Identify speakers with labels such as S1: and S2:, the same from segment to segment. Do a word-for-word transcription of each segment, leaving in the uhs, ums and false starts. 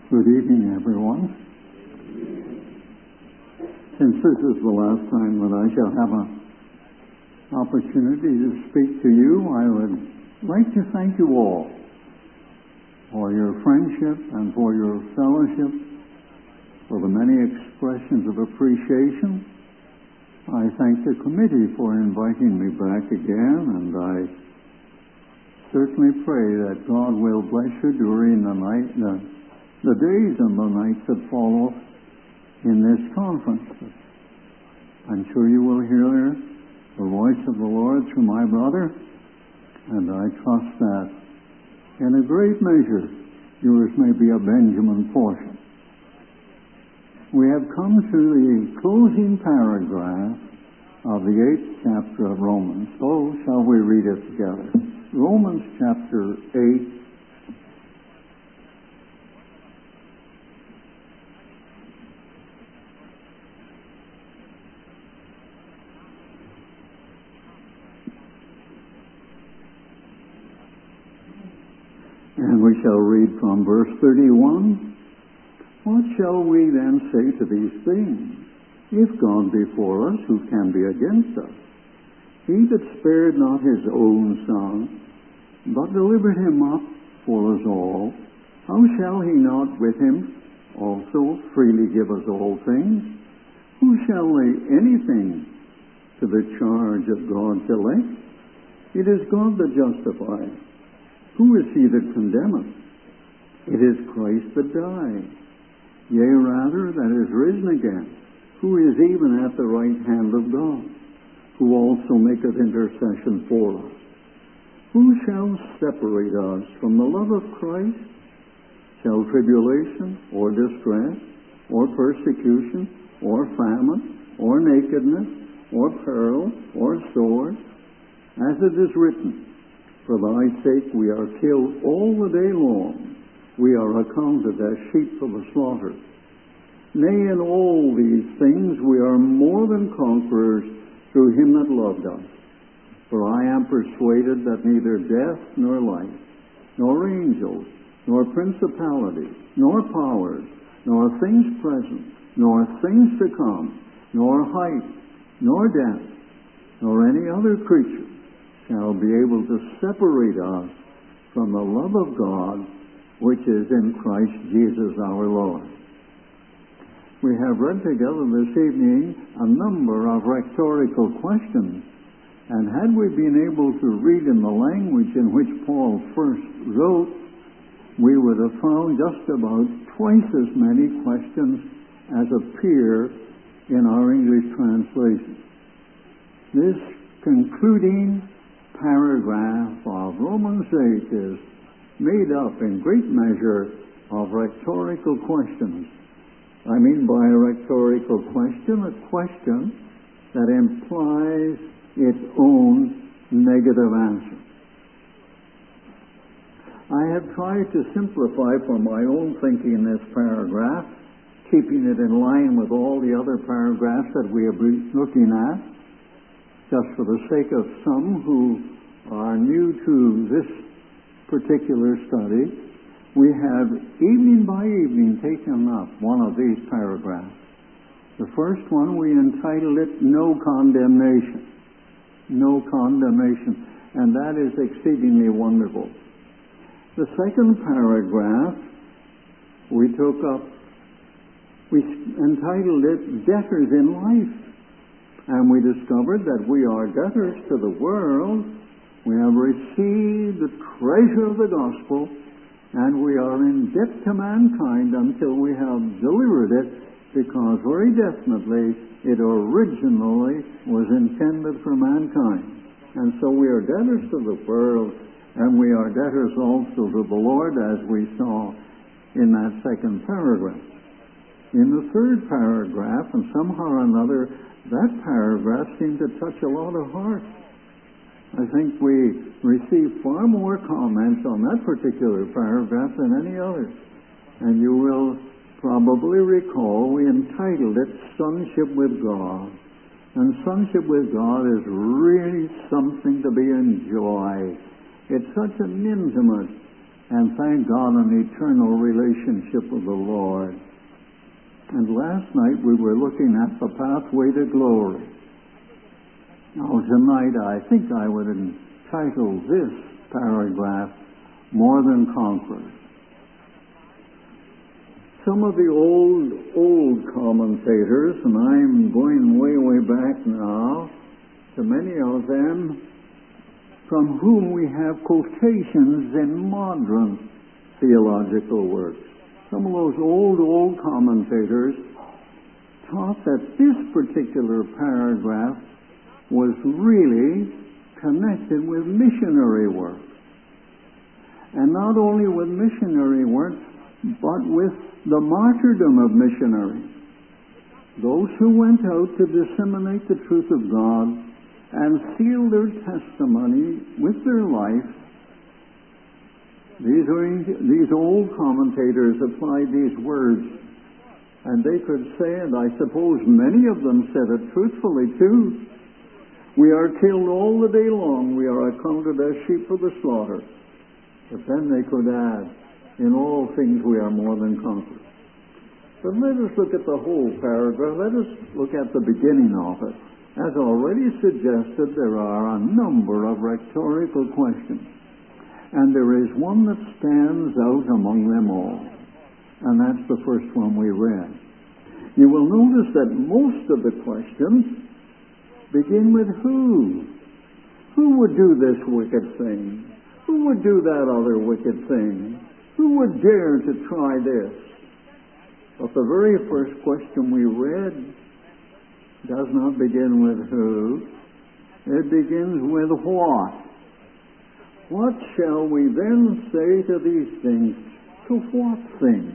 S1: Good evening, everyone. Since this is the last time that I shall have an opportunity to speak to you, I would like to thank you all for your friendship and for your fellowship, for the many expressions of appreciation. I thank the committee for inviting me back again, and I certainly pray that God will bless you during the night, the, the days and the nights that follow in this conference. I'm sure you will hear the voice of the Lord through my brother, and I trust that in a great measure yours may be a Benjamin portion. We have come to the closing paragraph of the eighth chapter of Romans. So shall we read it together? Romans chapter eight. And we shall read from verse thirty-one. What shall we then say to these things? If God be for us, who can be against us? He that spared not his own Son, but delivered him up for us all, how shall he not with him also freely give us all things? Who shall lay anything to the charge of God's elect? It is God that justifies. Who is he that condemneth? It is Christ that died, yea, rather, that is risen again, who is even at the right hand of God, who also maketh intercession for us. Who shall separate us from the love of Christ? Shall tribulation, or distress, or persecution, or famine, or nakedness, or peril, or sword? As it is written, for thy sake we are killed all the day long. We are accounted as sheep for the slaughter. Nay, in all these things we are more than conquerors through him that loved us. For I am persuaded that neither death nor life, nor angels, nor principalities, nor powers, nor things present, nor things to come, nor height, nor depth, nor any other creature shall be able to separate us from the love of God which is in Christ Jesus our Lord. We have read together this evening a number of rhetorical questions, and had we been able to read in the language in which Paul first wrote, we would have found just about twice as many questions as appear in our English translation. This concluding paragraph of Romans eight is made up in great measure of rhetorical questions. I mean by a rhetorical question, a question that implies its own negative answer. I have tried to simplify for my own thinking this paragraph, keeping it in line with all the other paragraphs that we have been looking at, just for the sake of some who are new to this particular study. We have evening by evening taken up one of these paragraphs. The first one we entitled it No Condemnation. No Condemnation. And that is exceedingly wonderful. The second paragraph we took up, we entitled it Debtors in Life. And we discovered that we are debtors to the world. We have received the treasure of the gospel, and we are in debt to mankind until we have delivered it, because very definitely it originally was intended for mankind. And so we are debtors to the world, and we are debtors also to the Lord, as we saw in that second paragraph. In the third paragraph, and somehow or another, that paragraph seemed to touch a lot of hearts. I think we received far more comments on that particular paragraph than any other. And you will probably recall we entitled it Sonship with God. And sonship with God is really something to be enjoyed. It's such an intimate and thank God, an eternal relationship with the Lord. And last night we were looking at the pathway to glory. Now tonight I think I would entitle this paragraph, More Than Conquerors. Some of the old, old commentators, and I'm going way, way back now, to many of them from whom we have quotations in modern theological works. Some of those old, old commentators taught that this particular paragraph was really connected with missionary work. And not only with missionary work, but with the martyrdom of missionaries. Those who went out to disseminate the truth of God and seal their testimony with their life. These, are, these old commentators applied these words, and they could say, and I suppose many of them said it truthfully too, we are killed all the day long, we are accounted as sheep for the slaughter. But then they could add, in all things we are more than conquerors. But let us look at the whole paragraph. Let us look at the beginning of it. As already suggested, there are a number of rhetorical questions. And there is one that stands out among them all. And that's the first one we read. You will notice that most of the questions begin with who? Who would do this wicked thing? Who would do that other wicked thing? Who would dare to try this? But the very first question we read does not begin with who. It begins with what. What shall we then say to these things? To what things?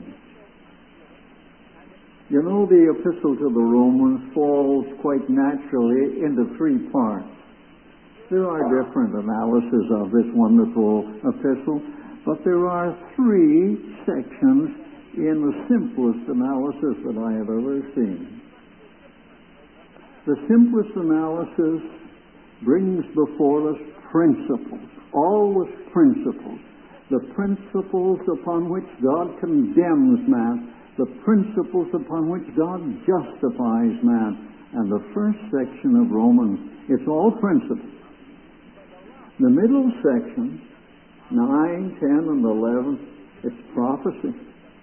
S1: You know, the epistle to the Romans falls quite naturally into three parts. There are different analyses of this wonderful epistle, but there are three sections in the simplest analysis that I have ever seen. The simplest analysis brings before us principles, always principles. The principles upon which God condemns man, the principles upon which God justifies man. And the first section of Romans, it's all principles. The middle section, nine, ten, and eleven, it's prophecy.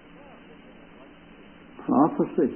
S1: Prophecy.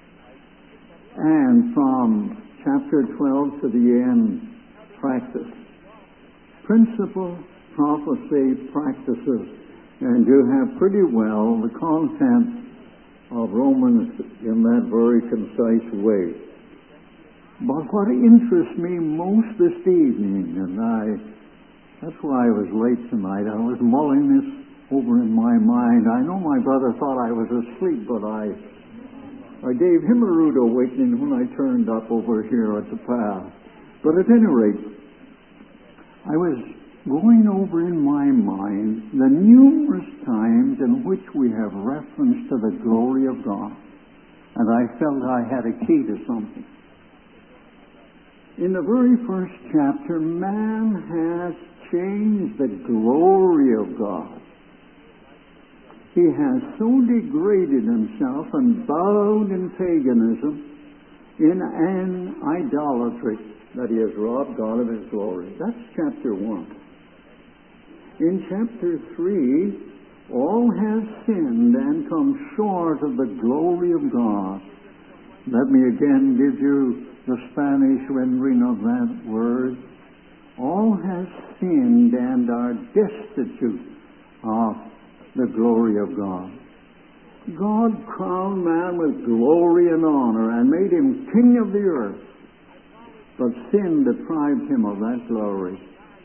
S1: And from chapter twelve to the end, practice. Principle, prophecy, practices. And you have pretty well the content of Romans in that very concise way. But what interests me most this evening, and I, that's why I was late tonight, I was mulling this over in my mind. I know my brother thought I was asleep, but I I gave him a rude awakening when I turned up over here at the path. But at any rate, I was going over in my mind the numerous times in which we have reference to the glory of God. And I felt I had a key to something. In the very first chapter, man has changed the glory of God. He has so degraded himself and bowed in paganism, in an idolatry, that he has robbed God of his glory. That's chapter one. In chapter three, all have sinned and come short of the glory of God. Let me again give you the Spanish rendering of that word. All have sinned and are destitute of the glory of God. God crowned man with glory and honor and made him king of the earth. But sin deprived him of that glory.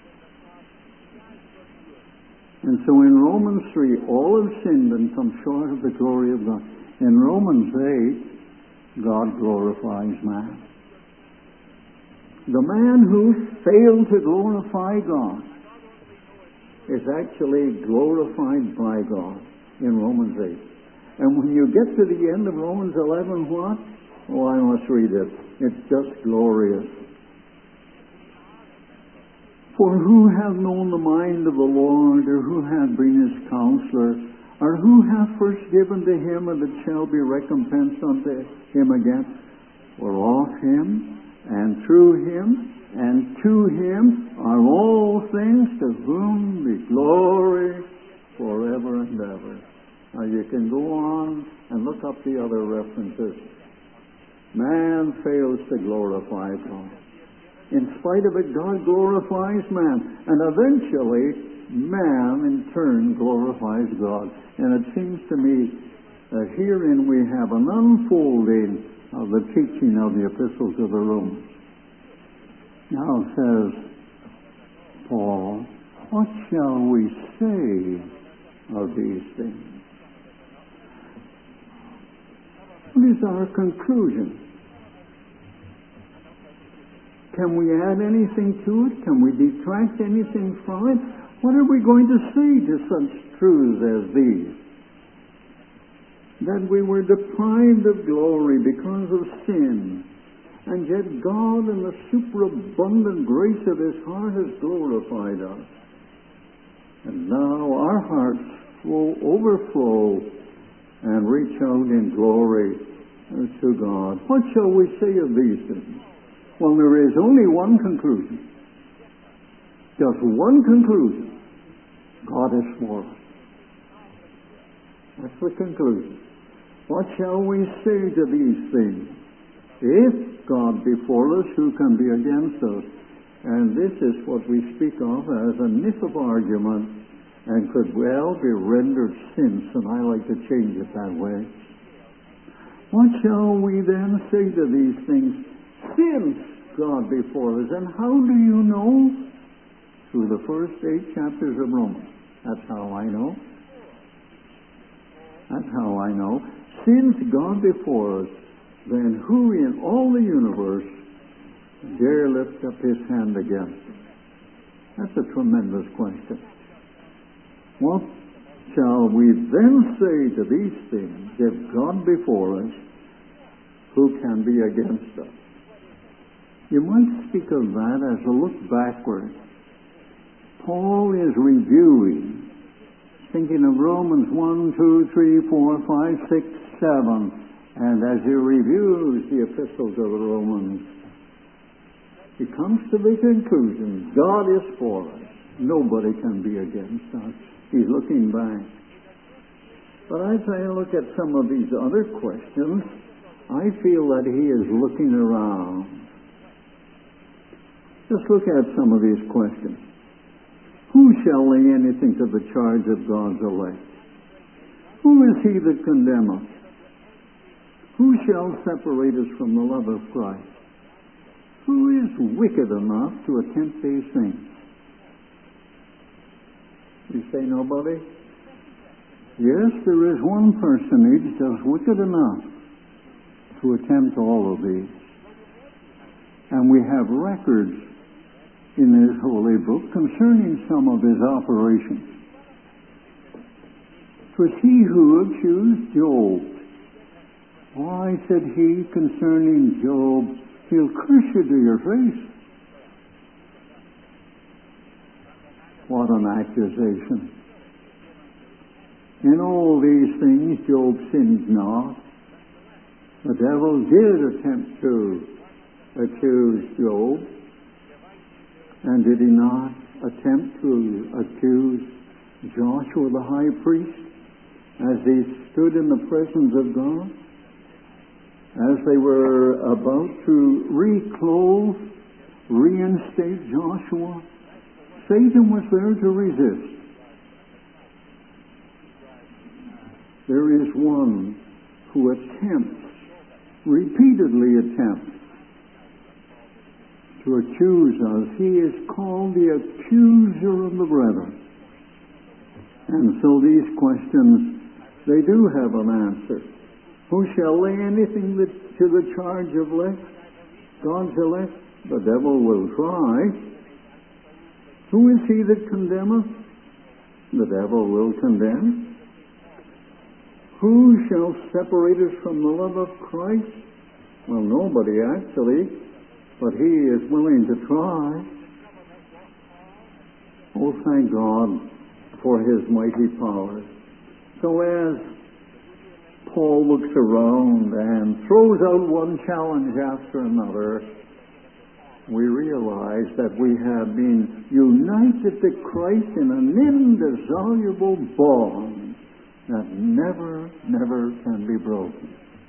S1: And so in Romans three, all have sinned and come short of the glory of God. In Romans eight, God glorifies man. The man who failed to glorify God is actually glorified by God in Romans eight. And when you get to the end of Romans eleven, what? Oh, I must read it. It's just glorious. For who hath known the mind of the Lord, or who hath hath been his counselor, or who hath first given to him, and it shall be recompensed unto him again? For of him, and through him, and to him are all things, to whom be glory forever and ever. Now you can go on and look up the other references. Man fails to glorify God. In spite of it, God glorifies man. And eventually, man in turn glorifies God. And it seems to me that herein we have an unfolding of the teaching of the epistles of the Romans. Now says Paul, what shall we say of these things? What is our conclusion? Can we add anything to it? Can we detract anything from it? What are we going to say to such truths as these? That we were deprived of glory because of sin, and yet God in the superabundant grace of His heart has glorified us. And now our hearts will overflow and reach out in glory to God. What shall we say of these things? Well, there is only one conclusion. Just one conclusion. God is for us. That's the conclusion. What shall we say to these things? If God be for us, who can be against us? And this is what we speak of as a nif of argument, and could well be rendered since, and I like to change it that way. What shall we then say to these things? Since God be for us. And how do you know? Through the first eight chapters of Romans. That's how I know. That's how I know. Since God be for us, then who in all the universe dare lift up his hand against us? That's a tremendous question. What shall we then say to these things? If God be for us, who can be against us? You might speak of that as a look backward. Paul is reviewing, thinking of Romans one, two, three, four, five, six, seven, and as he reviews the epistles of the Romans, he comes to the conclusion, God is for us. Nobody can be against us. He's looking back. But as I look at some of these other questions, I feel that he is looking around. Just look at some of these questions. Who shall lay anything to the charge of God's elect? Who is he that condemneth? Who shall separate us from the love of Christ? Who is wicked enough to attempt these things? You say nobody? Yes, there is one personage that's wicked enough to attempt all of these. And we have records in His holy book concerning some of His operations. 'Twas He who accused Job. Why, said He concerning Job, he'll curse you to your face. What an accusation. In all these things Job sinned not. The devil did attempt to accuse Job. And did he not attempt to accuse Joshua the high priest as he stood in the presence of God? As they were about to reclothe, reinstate Joshua, Satan was there to resist. There is one who attempts, repeatedly attempts, to accuse us. He is called the accuser of the brethren. And so these questions, they do have an answer. Who shall lay anything that, to the charge of elect? God's elect? The devil will try. Who is he that condemneth? The devil will condemn. Who shall separate us from the love of Christ? Well, nobody actually. But he is willing to try. Oh, thank God for his mighty power. So as Paul looks around and throws out one challenge after another, we realize that we have been united to Christ in an indissoluble bond that never, never can be broken.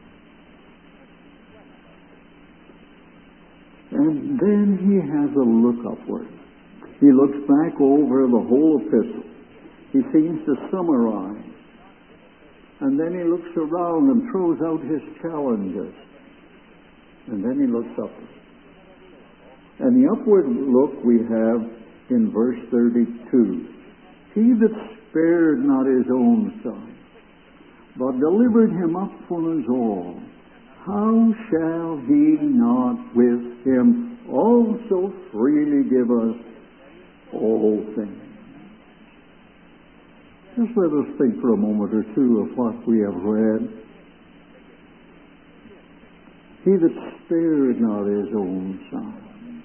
S1: And then he has a look upward. He looks back over the whole epistle. He seems to summarize. And then he looks around and throws out his challenges. And then he looks upward. And the upward look we have in verse thirty-two. He that spared not his own son, but delivered him up for us all, how shall he not with him also freely give us all things? Just let us think for a moment or two of what we have read. He that spared not his own son,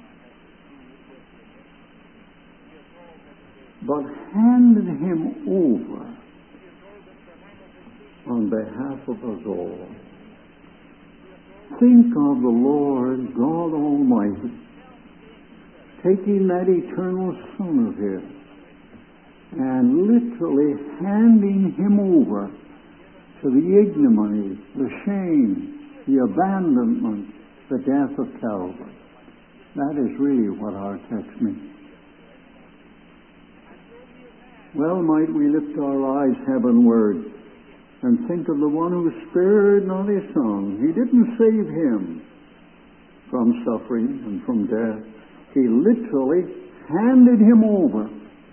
S1: but handed him over on behalf of us all. Think of the Lord God Almighty taking that eternal Son of His and literally handing him over to the ignominy, the shame, the abandonment, the death of Calvary. That is really what our text means. Well, might we lift our eyes heavenward and think of the one who spared not his son. He didn't save him from suffering and from death. He literally handed him over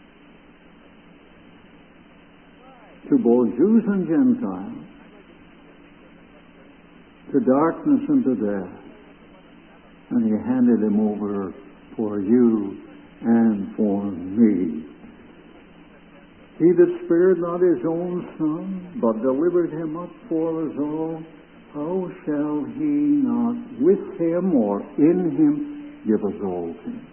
S1: to both Jews and Gentiles, to darkness and to death. And he handed him over for you and for me. He that spared not his own son, but delivered him up for us all, how shall he not with him or in him give us all things?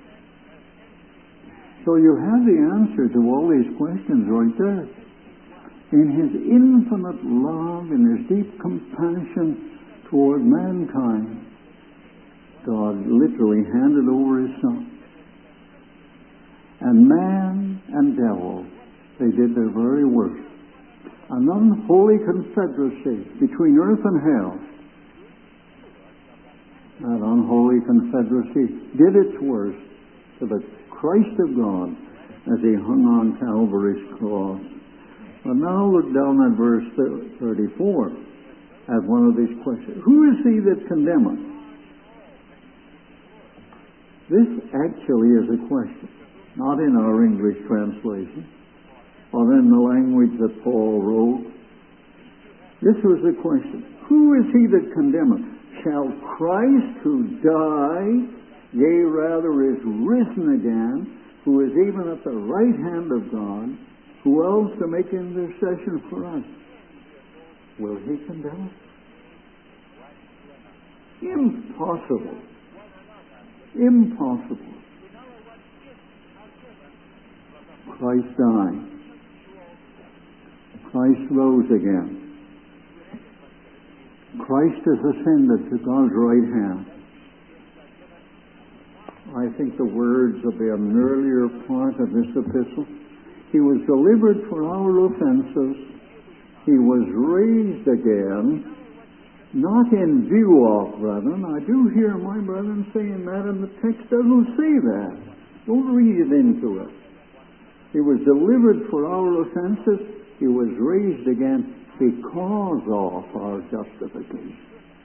S1: So you have the answer to all these questions right there. In his infinite love, in his deep compassion toward mankind, God literally handed over his son. And man and devil, they did their very worst. An unholy confederacy between earth and hell. That unholy confederacy did its worst to the Christ of God as he hung on Calvary's cross. But now look down at verse thirty-four at one of these questions. Who is he that condemneth? This actually is a question, not in our English translation, or in the language that Paul wrote. This was the question. Who is he that condemneth? Shall Christ, who died, yea, rather is risen again, who is even at the right hand of God, who else to make intercession for us, will he condemn us? Impossible. Impossible. Christ died. Christ rose again. Christ has ascended to God's right hand. I think the words of the earlier part of this epistle, he was delivered for our offenses. He was raised again, not in view of, brethren. I do hear my brethren saying that, and the text doesn't say that. Don't read it into it. He was delivered for our offenses. He was raised again because of our justification.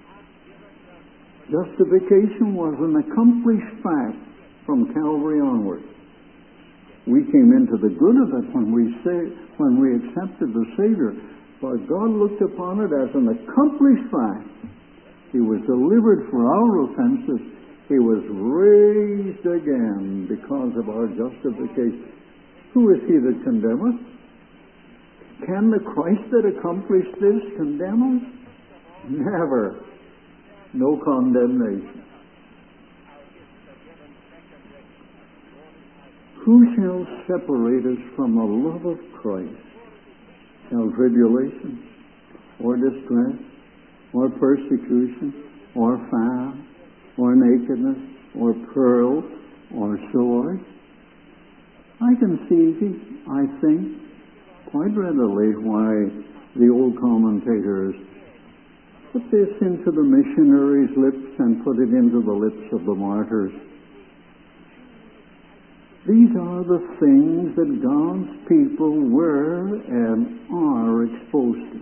S1: Justification was an accomplished fact from Calvary onward. We came into the good of it when we say, when we accepted the Savior, but God looked upon it as an accomplished fact. He was delivered for our offenses. He was raised again because of our justification. Who is he that condemneth? Can the Christ that accomplished this condemn us? Never. No condemnation. Who shall separate us from the love of Christ? Shall tribulation, or distress, or persecution, or famine, or nakedness, or peril, or sword? I can see, I think, quite readily why the old commentators put this into the missionaries' lips and put it into the lips of the martyrs. These are the things that God's people were and are exposed to.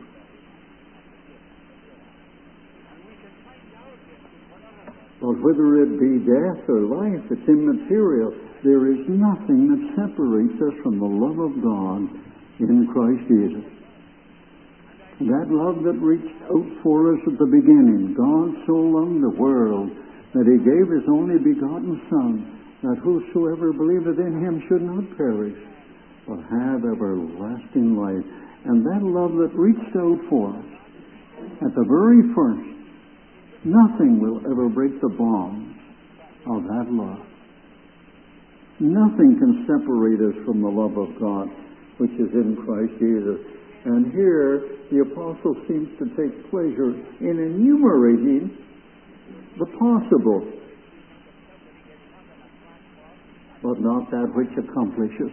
S1: But whether it be death or life, it's immaterial. There is nothing that separates us from the love of God in Christ Jesus. That love that reached out for us at the beginning. God so loved the world that He gave His only begotten Son, that whosoever believeth in Him should not perish, but have everlasting life. And that love that reached out for us at the very first, nothing will ever break the bonds of that love. Nothing can separate us from the love of God, which is in Christ Jesus. And here, the apostle seems to take pleasure in enumerating the possible, but not that which accomplishes.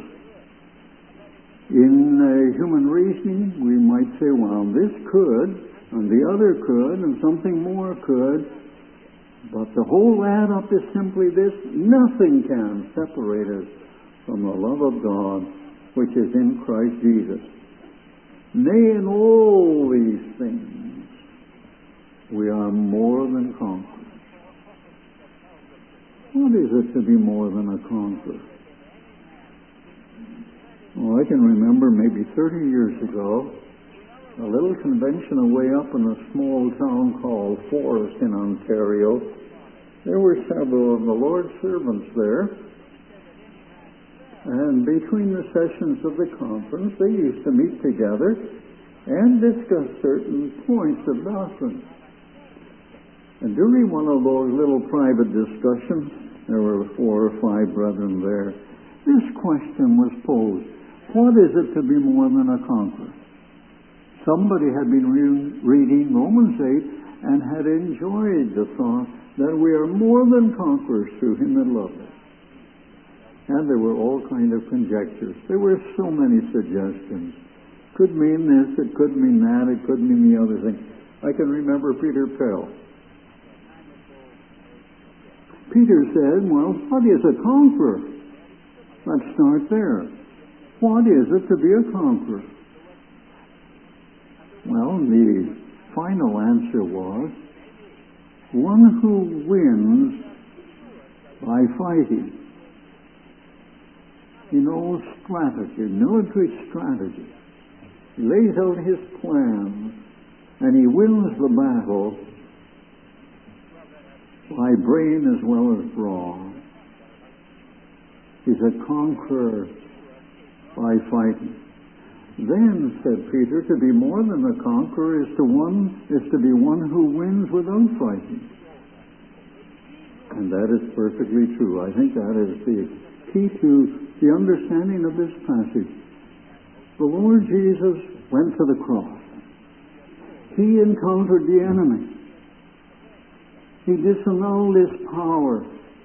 S1: In uh, human reasoning, we might say, well, this could, and the other could, and something more could, but the whole add up is simply this: nothing can separate us from the love of God which is in Christ Jesus. Nay, in all these things we are more than conquerors. What is it to be more than a conqueror? Well, I can remember maybe thirty years ago, a little convention away up in a small town called Forest in Ontario. There were several of the Lord's servants there, and between the sessions of the conference, they used to meet together and discuss certain points of doctrine. And during one of those little private discussions, there were four or five brethren there, this question was posed: what is it to be more than a conqueror? Somebody had been re- reading Romans eight and had enjoyed the thought that we are more than conquerors through Him that loved us. And there were all kinds of conjectures. There were so many suggestions. Could mean this, it could mean that, it could mean the other thing. I can remember Peter Pell. Peter said, well, what is a conqueror? Let's start there. What is it to be a conqueror? Well, the final answer was one who wins by fighting. He knows strategy, military strategy. He lays out his plans, and he wins the battle by brain as well as brawn. He's a conqueror by fighting. Then, said Peter, to be more than a conqueror is to one is to be one who wins without fighting. And that is perfectly true. I think that is the key to the understanding of this passage. The Lord Jesus went to the cross. He encountered the enemy. He disannulled his power.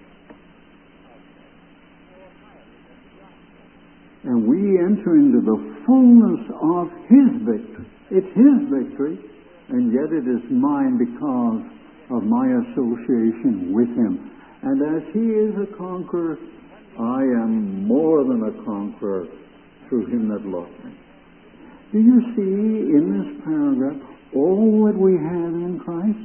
S1: And we enter into the fullness of His victory. It's His victory, and yet it is mine because of my association with Him. And as He is a conqueror, I am more than a conqueror through Him that loved me. Do you see in this paragraph all that we have in Christ?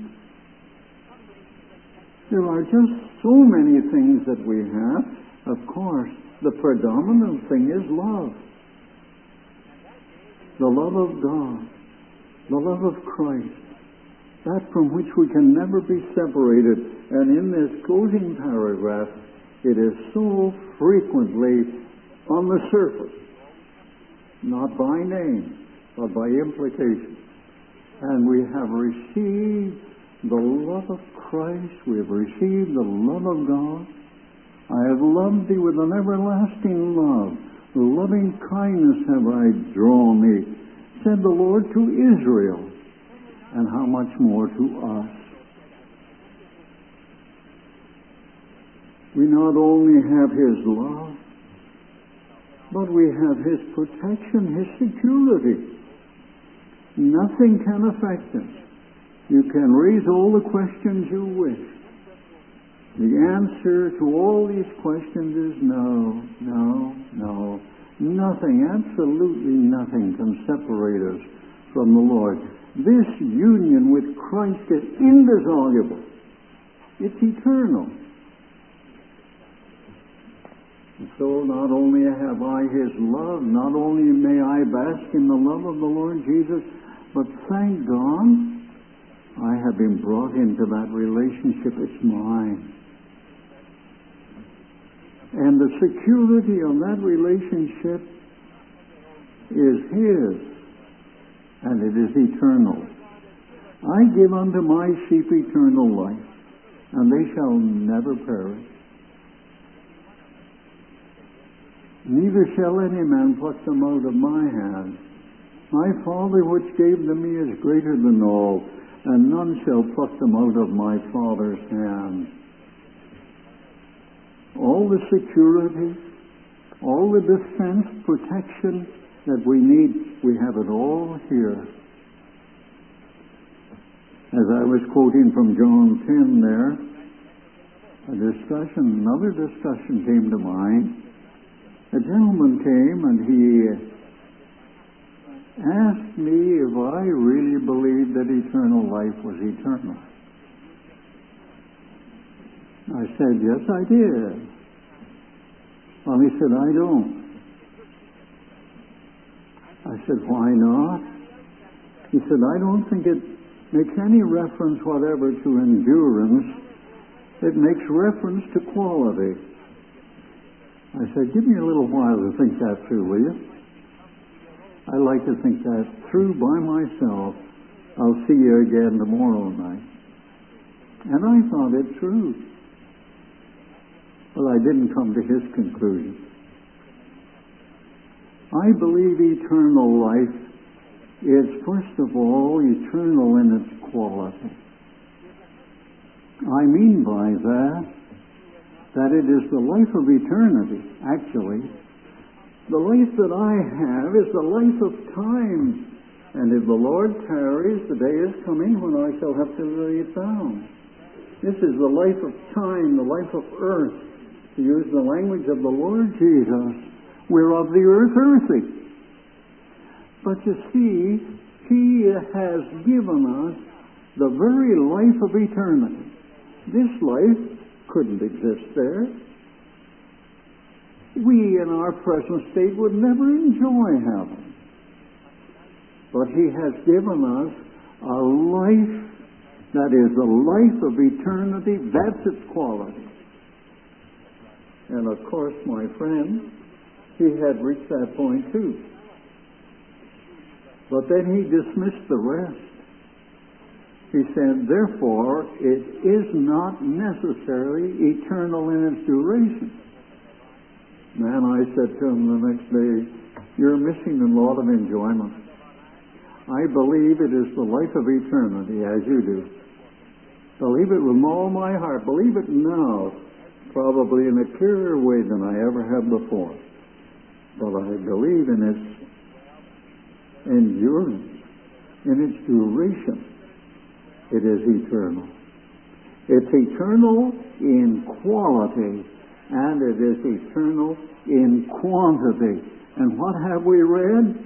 S1: There are just so many things that we have. Of course, the predominant thing is love. The love of God. The love of Christ. That from which we can never be separated. And in this closing paragraph, it is so frequently on the surface, not by name, but by implication. And we have received the love of Christ. We have received the love of God. I have loved thee with an everlasting love. Loving kindness have I drawn thee, said the Lord to Israel, and how much more to us. We not only have His love, but we have His protection, His security. Nothing can affect us. You can raise all the questions you wish. The answer to all these questions is no, no, no. Nothing, absolutely nothing can separate us from the Lord. This union with Christ is indissoluble. It's eternal. And so not only have I His love, not only may I bask in the love of the Lord Jesus, but thank God I have been brought into that relationship. It's mine. And the security of that relationship is His, and it is eternal. I give unto my sheep eternal life, and they shall never perish. Neither shall any man pluck them out of my hand. My Father which gave them me is greater than all, and none shall pluck them out of my Father's hand. All the security, all the defense, protection that we need, we have it all here. As I was quoting from John ten there, a discussion, another discussion came to mind. A gentleman came and he asked me if I really believed that eternal life was eternal. I said, yes, I did. Well, he said, I don't. I said, why not? He said, I don't think it makes any reference whatever to endurance. It makes reference to quality. I said, give me a little while to think that through, will you? I like to think that through by myself. I'll see you again tomorrow night. And I thought it through. Well, I didn't come to his conclusion. I believe eternal life is, first of all, eternal in its quality. I mean by that, that it is the life of eternity, actually. The life that I have is the life of time. And if the Lord tarries, the day is coming when I shall have to lay it down. This is the life of time, the life of earth. To use the language of the Lord Jesus, we're of the earth earthy. But you see, He has given us the very life of eternity. This life couldn't exist there. We in our present state would never enjoy heaven. But He has given us a life that is the life of eternity. That's its quality. And of course, my friend, he had reached that point too. But then he dismissed the rest. He said, therefore, it is not necessarily eternal in its duration. Man, I said to him the next day, you're missing a lot of enjoyment. I believe it is the life of eternity, as you do. Believe it with all my heart. Believe it now, probably in a clearer way than I ever have before. But I believe in its endurance, in its duration. It is eternal. It's eternal in quality, and it is eternal in quantity. And what have we read?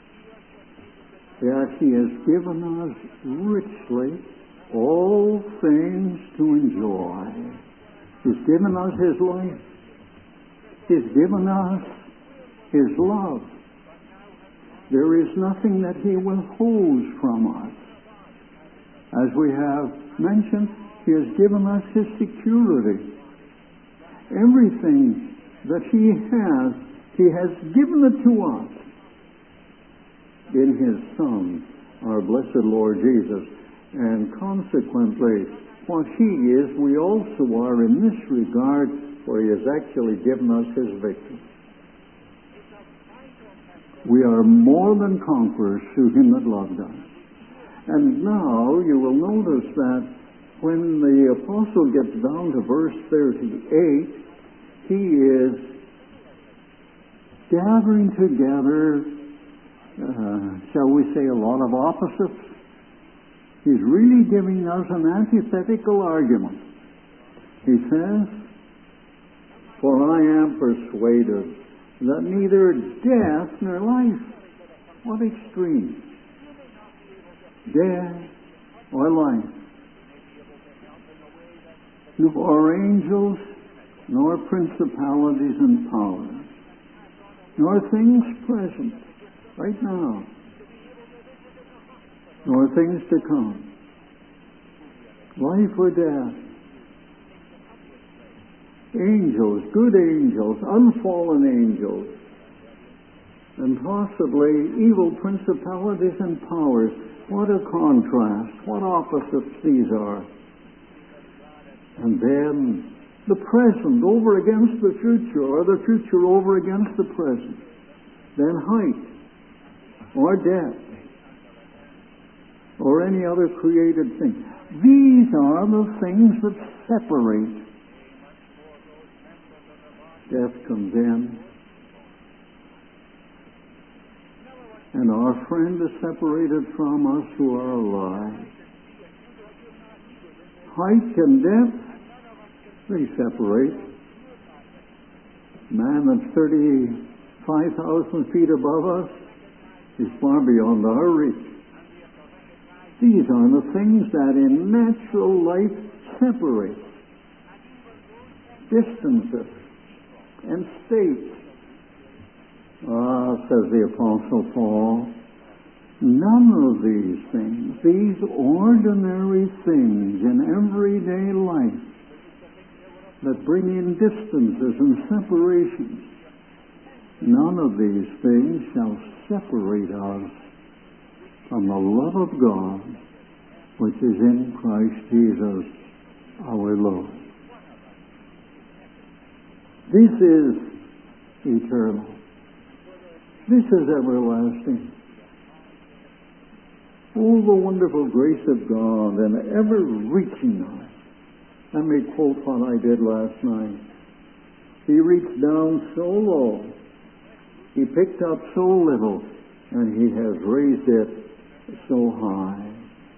S1: That He has given us richly all things to enjoy. He's given us His life. He's given us His love. There is nothing that He withholds from us. As we have mentioned, He has given us His security. Everything that He has, He has given it to us in His Son, our blessed Lord Jesus. And consequently, what He is, we also are in this regard, for He has actually given us His victory. We are more than conquerors through Him that loved us. And now you will notice that when the apostle gets down to verse thirty-eight, he is gathering together, uh, shall we say, a lot of opposites. He's really giving us an antithetical argument. He says, "For I am persuaded that neither death nor life," what extreme, death or life, nor angels, nor principalities and powers, nor things present, right now, nor things to come, life or death, angels, good angels, unfallen angels, and possibly evil principalities and powers. What a contrast, what opposites these are. And then the present over against the future, or the future over against the present. Then height, or depth, or any other created thing. These are the things that separate. Death comes in, and our friend is separated from us who are alive. Height and depth, they separate. Man that's thirty-five thousand feet above us is far beyond our reach. These are the things that in natural life separate. Distances and states. Ah, says the Apostle Paul, none of these things, these ordinary things in everyday life that bring in distances and separations, none of these things shall separate us from the love of God which is in Christ Jesus our Lord. This is eternal. This is everlasting. Oh, the wonderful grace of God and ever-reaching us. Let me quote what I did last night. He reached down so low, He picked up so little, and He has raised it so high.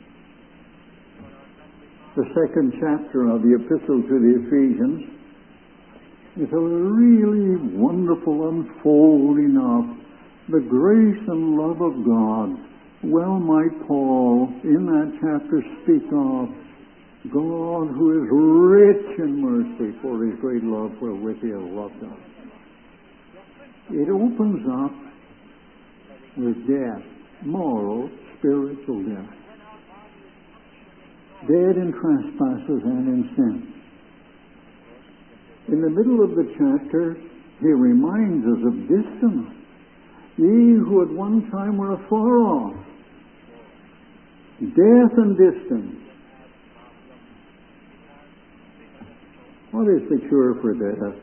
S1: The second chapter of the Epistle to the Ephesians is a really wonderful unfolding of the grace and love of God. Well might Paul in that chapter speak of God who is rich in mercy for His great love wherewith He has loved us. It opens up with death, moral, spiritual death. Dead in trespasses and in sin. In the middle of the chapter, he reminds us of distance. Ye who at one time were afar off. Death and distance. What is the cure for death?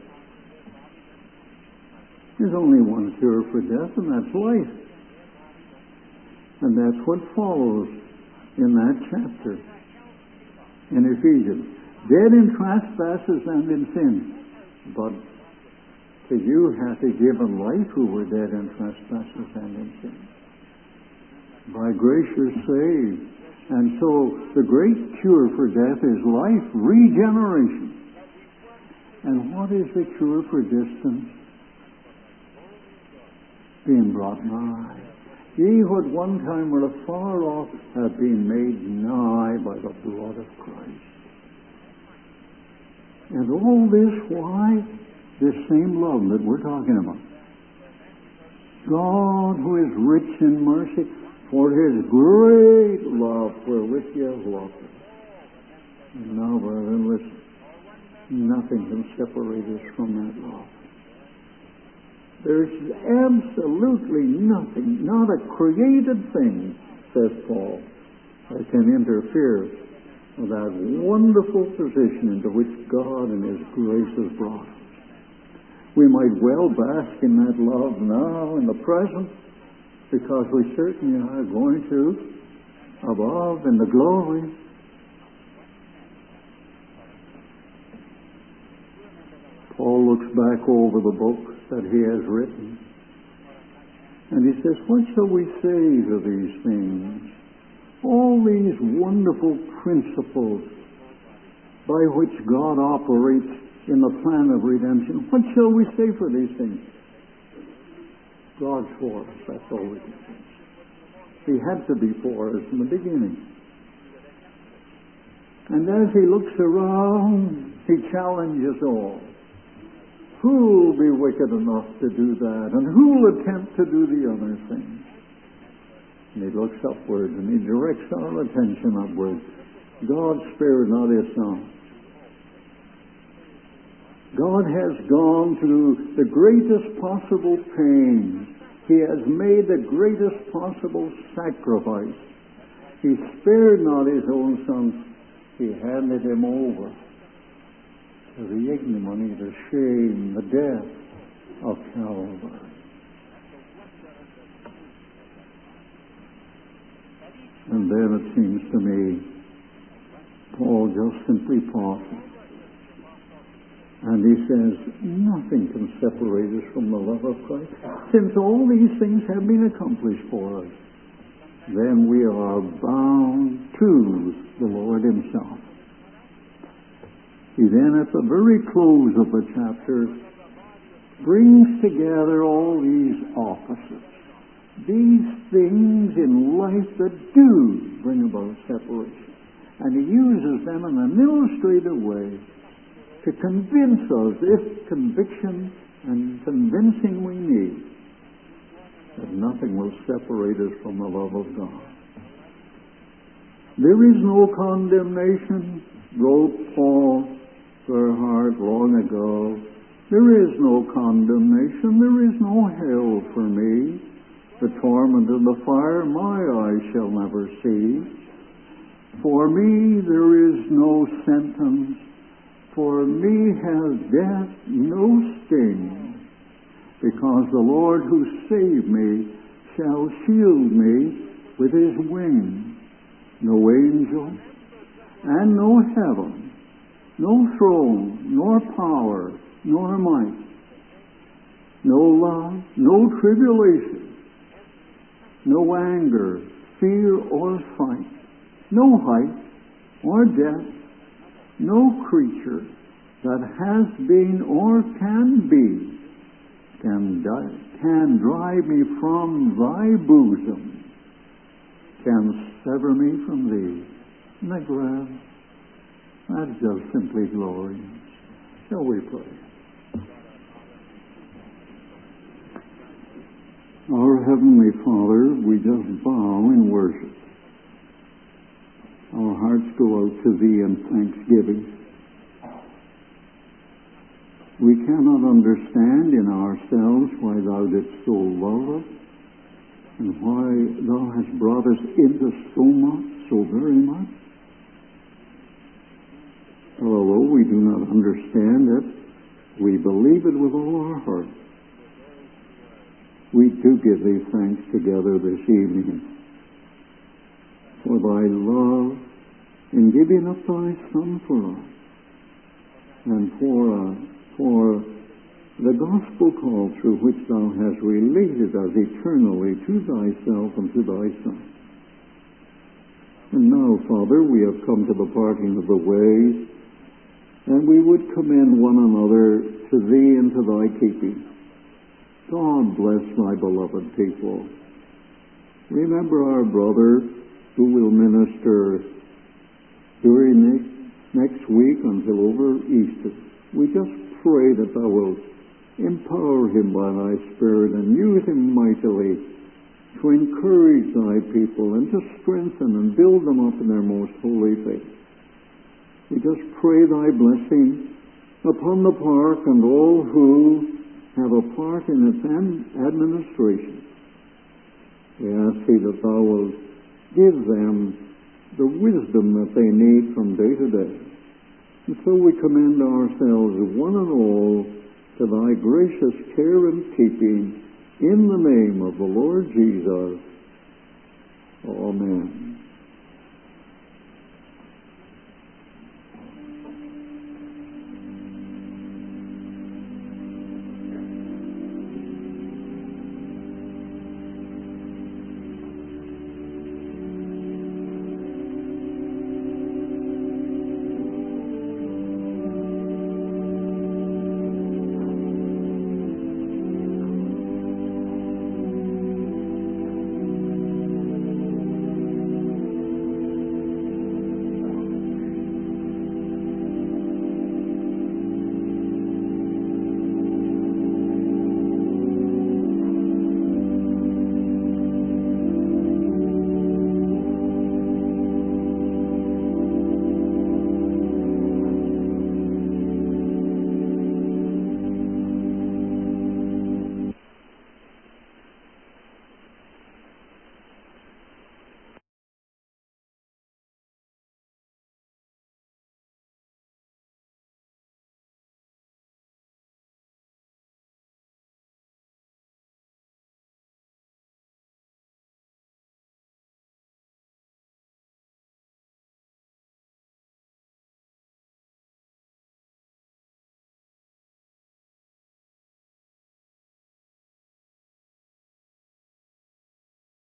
S1: There's only one cure for death, and that's life. And that's what follows in that chapter in Ephesians. Dead in trespasses and in sin. But to you hath He given life who were dead in trespasses and in sin. By grace you're saved. And so the great cure for death is life, regeneration. And what is the cure for distance? Being brought nigh. Ye who at one time were afar off have been made nigh by the blood of Christ. And all this, why? This same love that we're talking about. God who is rich in mercy for His great love wherewith He has loved us. And now, brethren, listen. Nothing can separate us from that love. There's absolutely nothing, not a created thing, says Paul, that can interfere of that wonderful position into which God in His grace has brought us. We might well bask in that love now in the present, because we certainly are going to above in the glory. Paul looks back over the book that he has written, and he says, what shall we say to these things? All these wonderful principles by which God operates in the plan of redemption. What shall we say for these things? God's for us. That's all we can say. He had to be for us in the beginning. And as he looks around, he challenges all. Who will be wicked enough to do that? And who will attempt to do the other thing? And he looks upward and he directs our attention upward. God spared not His Son. God has gone through the greatest possible pain. He has made the greatest possible sacrifice. He spared not His own Son. He handed Him over to the ignominy, the shame, the death of Calvary. And then it seems to me, Paul just simply pauses. And he says, nothing can separate us from the love of Christ. Since all these things have been accomplished for us, then we are bound to the Lord Himself. He then, at the very close of the chapter, brings together all these opposites, these things in life that do bring about separation. And he uses them in an illustrative way to convince us, if conviction and convincing we need, that nothing will separate us from the love of God. There is no condemnation, wrote Paul Gerhardt long ago. There is no condemnation. There is no hell for me. The torment of the fire my eyes shall never see. For me there is no sentence. For me has death no sting. Because the Lord who saved me shall shield me with His wings. No angel and no heaven, no throne, nor power, nor might, no love, no tribulation, no anger, fear, or fight, no height or depth, no creature that has been or can be can, di- can drive me from Thy bosom, can sever me from Thee. Isn't that grand? That's just simply glorious. Shall we pray? Our Heavenly Father, we just bow in worship. Our hearts go out to Thee in thanksgiving. We cannot understand in ourselves why Thou didst so love us and why Thou hast brought us into so much, so very much. Although we do not understand it, we believe it with all our heart. We do give Thee thanks together this evening for Thy love in giving up Thy Son for us, and for uh, for the gospel call through which Thou hast related us eternally to Thyself and to Thy Son. And now, Father, we have come to the parting of the ways, and we would commend one another to Thee and to Thy keeping. God bless Thy beloved people. Remember our brother who will minister during next, next week until over Easter. We just pray that Thou wilt empower him by Thy Spirit and use him mightily to encourage Thy people and to strengthen and build them up in their most holy faith. We just pray Thy blessing upon the park and all who have a part in its administration. We ask Thee that Thou wilt give them the wisdom that they need from day to day. And so we commend ourselves, one and all, to thy gracious care and keeping, in the name of the Lord Jesus.